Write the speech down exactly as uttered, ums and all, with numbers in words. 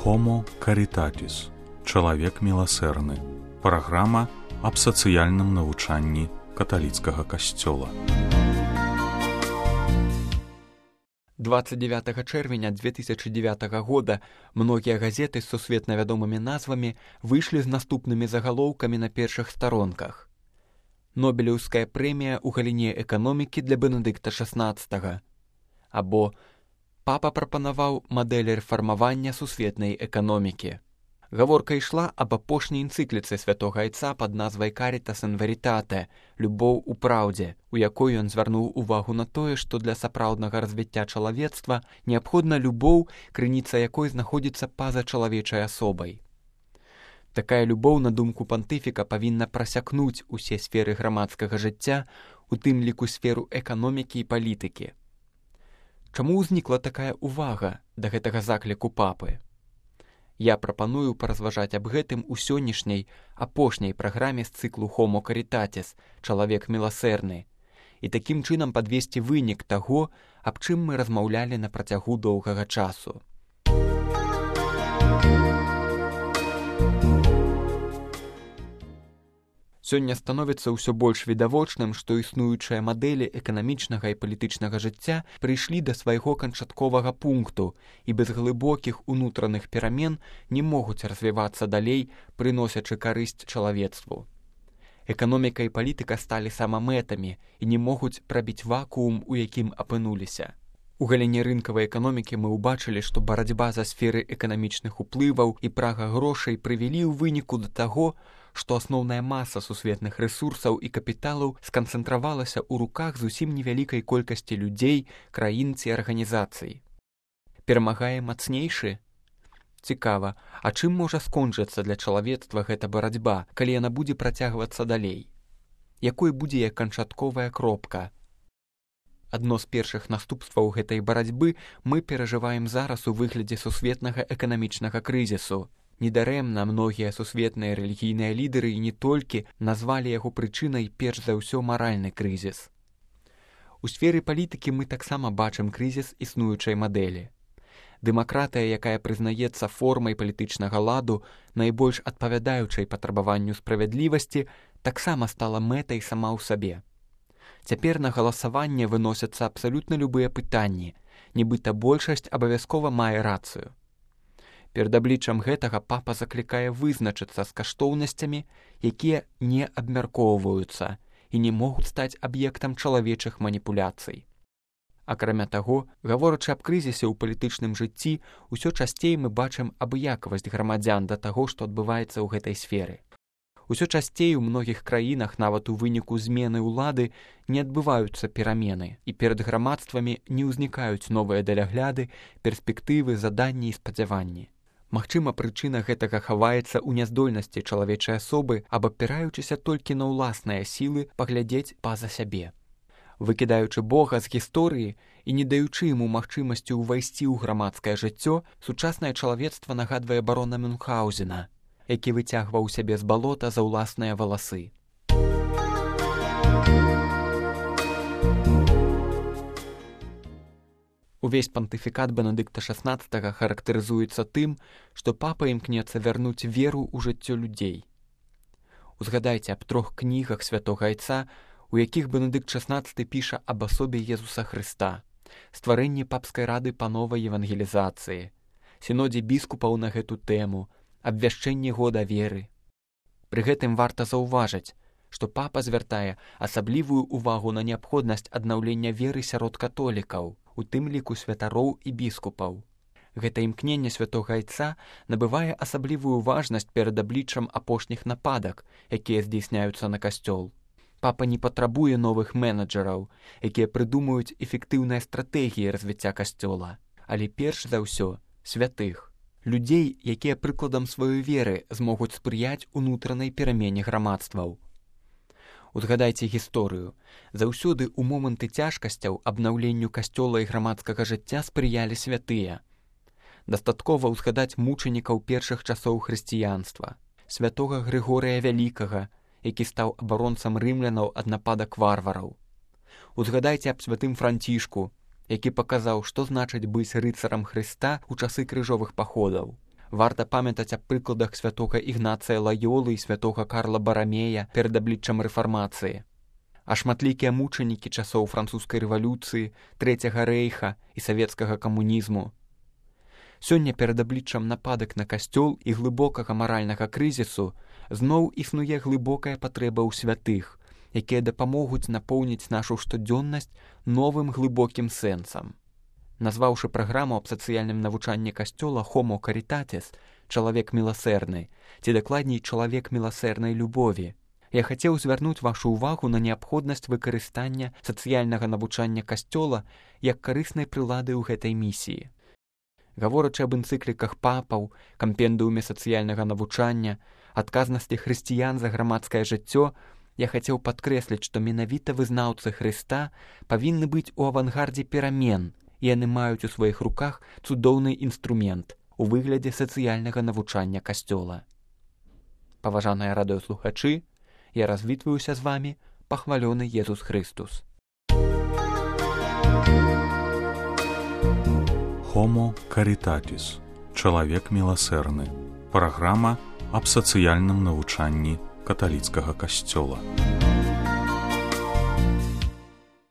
Homo Caritatis. Чалавек міласэрны. Праграма аб сацыяльным навучанні каталіцкага касцёла. двадцать девятого чэрвеня две тысячи девятого года многія газеты з сусветна вядомымі назвамі выйшлі з наступнымі загалоўкамі на першых старонках. Нобелеўская прэмія ў галіне эканомікі для Бенедыкта шаснаццатага. Або папа прапанаваў мадэль рэфармавання сусветнай эканомікі. Гаворка ішла аб апошняй энцыкліцы святога айца пад назвай «Caritas in veritate» – «Любоў у праўдзе», у якой ён звярнуў увагу на тое, што для сапраўднага развіцця чалавецтва неабходна любоў, крыніца якой знаходзіцца па-за чалавечай асобай. Такая любоў, на думку пантыфіка, павінна прасякнуць усе сферы грамадскага жыцця, у тым ліку сферу эканомікі і палітыкі. Чаму ўзнікла такая ўвага да гэтага закліку папы? Я прапаную паразважаць аб гэтым у сённяшняй апошняй праграме з цыклу Homo Caritatis – «Чалавек міласэрны» і такім чынам падвесці вынік таго, аб чым мы размаўлялі на працягу доўгага часу. Сёння становіцца ўсё больш відавочным, што існуючыя мадэлі эканамічнага і палітычнага жыцця прыйшлі да свайго канчатковага пункту і без глыбокіх унутраных перамен не могуць развівацца далей, прыносячы карысць чалавецтву. Эканоміка і палітыка сталі самамэтамі і не могуць прабіць вакуум, у якім апынуліся. У галіне рынкавай эканомікі мы ўбачылі, што барацьба за сферы эканамічных уплываў і прага грошай прывялі ў выніку да таго, што асноўная маса сусветных рэсурсаў і капіталаў сканцэнтравалася ў руках зусім невялікай колькасці людзей, краін ці арганізацый. Перамагае мацнейшы? Цікава, а чым можа скончыцца для чалавецтва гэта барацьба, калі яна будзе працягвацца далей? Якой будзе як канчатковая кропка? Адно з першых наступстваў гэтай барацьбы мы перажываем зараз у выглядзе сусветнага эканамічнага крызісу. Недарэмна многія сусветныя рэлігійныя лідары і не толькі назвалі яго прычынай перш за ўсё маральны крызіс. У сферы палітыкі мы таксама бачым крызіс існуючай мадэлі. Дэмакратыя, якая прызнаецца формай палітычнага ладу, найбольш адпавядаючай патрабаванню справядлівасці, таксама стала мэтай сама ў сабе. Цяпер на галасаванне выносяцца абсалютна любыя пытанні, нібыта большасць абавязкова мае рацыю. Перад абліччам гэтага папа заклікае вызначыцца з каштоўнасцямі, якія не абмяркоўваюцца і не могуць стаць аб'ектам чалавечых маніпуляцый. Акрамя таго, гаворачы аб крызісе ў палітычным жыцці, усё часцей мы бачым абыякавасць грамадзян да таго, што адбываецца ў гэтай сферы. Усё часцей у многіх краінах, нават у выніку змены ўлады, не адбываюцца перамены, і перад грамадствамі не ўзнікаюць новыя далягляды, перспектывы, заданні і спадзяванні. Магчыма, прычына гэтага хаваецца ў няздольнасці чалавечай асобы, абапіраючыся толькі на ўласныя сілы паглядзець па-за сябе. Выкідаючы Бога з гісторыі і не даючы яму магчымасці ўвайсці ў грамадскае жыццё, сучаснае чалавецтва нагадвае барона Мюнхгаузена, які выцягваў сябе з балота за ўласныя валасы. Увесь пантыфікат Бенедыкта шаснаццатага характарызуецца тым, што папа імкнецца вярнуць веру ў жыццё людзей. Узгадайце аб трох кнігах святога айца, у якіх Бенедыкт шаснаццаты піша аб асобе Езуса Хрыста, стварэнні папскай рады па новай евангелізацыі, сінодзе біскупаў на гэту тэму, абвяшчэнні года веры. Пры гэтым варта заўважыць, што папа звяртае асаблівую ўвагу на неабходнасць аднаўлення веры сярод католікаў, у тым ліку святароў і біскупаў. Гэта імкненне святога айца набывае асаблівую важнасць перад абліччам апошніх нападак, якія здзейсняюцца на касцёл. Папа не патрабуе новых менеджераў, якія прыдумаюць эфектыўныя стратэгіі развіцця касцёла, але перш за ўсё святых, людзей, якія прыкладам сваёй веры змогуць спрыяць унутранай перамене грамадстваў. Узгадайце гісторыю. Заўсёды ў моманты цяжкасцяў абнаўленню касцёла і грамадскага жыцця спрыялі святыя. Дастаткова ўзгадаць мучанікаў першых часоў хрысціянства, святога Грыгорыя Вялікага, які стаў абаронцам рымлянаў ад нападак варвараў. Узгадайце аб святым Францішку, які паказаў, што значыць быць рыцарам Хрыста ў часы крыжовых паходаў. Варта памятаць аб прыкладах святога Ігнацыя Лаёлы і святога Карла Барамея перад абліччам рэфармацыі. А шматлікія мучанікі часоў французскай рэвалюцыі, трэцяга рэйха і савецкага камунізму. Сёння перад абліччам нападак на касцёл і глыбокага маральнага крызісу зноў існуе глыбокая патрэба ў святых, якія дапамогуць напоўніць нашу штодзённасць новым глыбокім сэнсам. Назваўшы праграму аб сацыяльным навучанні касцёла «Homo Caritatis» – «Чалавек міласэрны», ці дакладней «Чалавек міласэрнай любові», я хацеў звярнуць вашу ўвагу на неабходнасць выкарыстання сацыяльнага навучання касцёла як карыснай прылады ў гэтай місіі. Гаворачы аб энцыкліках папаў, кампендыуме сацыяльнага навучання, адказнасці хрысціян за грамадскае жыццё, я хацеў падкрэсліць, што менавіта вызнаўцы Хрыста павінны быць у авангардзе перамен, і яны маюць у сваіх руках цудоўны інструмент у выглядзе сацыяльнага навучання касцёла. Паважаныя радыёслухачы, я развітваюся з вамі, пахвалёны Езус Хрыстус. Homo Caritatis – «Чалавек міласэрны». Праграма аб сацыяльным навучанні каталіцкага касцёла.